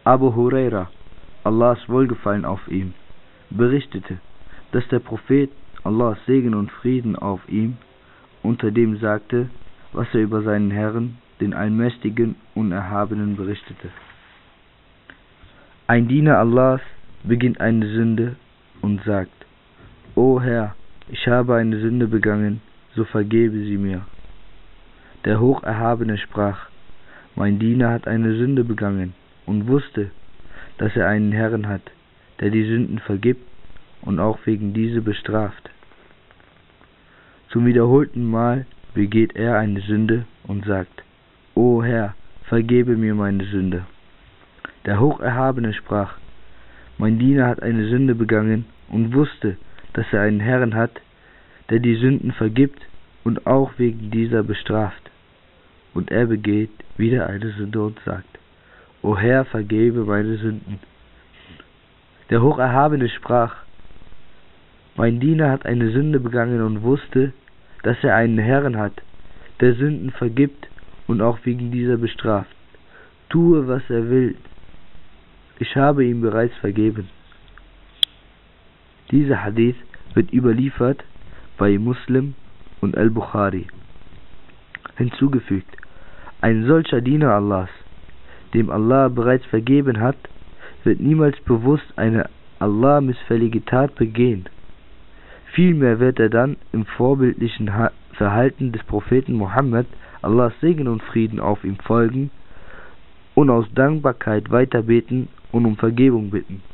Abu Huraira, Allahs Wohlgefallen auf ihm, berichtete, dass der Prophet, Allahs Segen und Frieden auf ihm, unter dem sagte, was er über seinen Herrn, den Allmächtigen und Erhabenen, berichtete. Ein Diener Allahs beginnt eine Sünde und sagt: O Herr, ich habe eine Sünde begangen, so vergebe sie mir. Der Hocherhabene sprach: Mein Diener hat eine Sünde begangen und wusste, dass er einen Herrn hat, der die Sünden vergibt und auch wegen diese bestraft. Zum wiederholten Mal begeht er eine Sünde und sagt: O Herr, vergebe mir meine Sünde. Der Hocherhabene sprach: Mein Diener hat eine Sünde begangen und wusste, dass er einen Herrn hat, der die Sünden vergibt und auch wegen dieser bestraft. Und er begeht wieder eine Sünde und sagt: O Herr, vergebe meine Sünden. Der Hocherhabene sprach: Mein Diener hat eine Sünde begangen und wusste, dass er einen Herrn hat, der Sünden vergibt und auch wegen dieser bestraft. Tue, was er will. Ich habe ihm bereits vergeben. Dieser Hadith wird überliefert bei Muslim und Al-Bukhari. Hinzugefügt: Ein solcher Diener Allahs, dem Allah bereits vergeben hat, wird niemals bewusst eine Allah missfällige Tat begehen. Vielmehr wird er dann im vorbildlichen Verhalten des Propheten Muhammad, Allahs Segen und Frieden auf ihm, folgen und aus Dankbarkeit weiterbeten und um Vergebung bitten.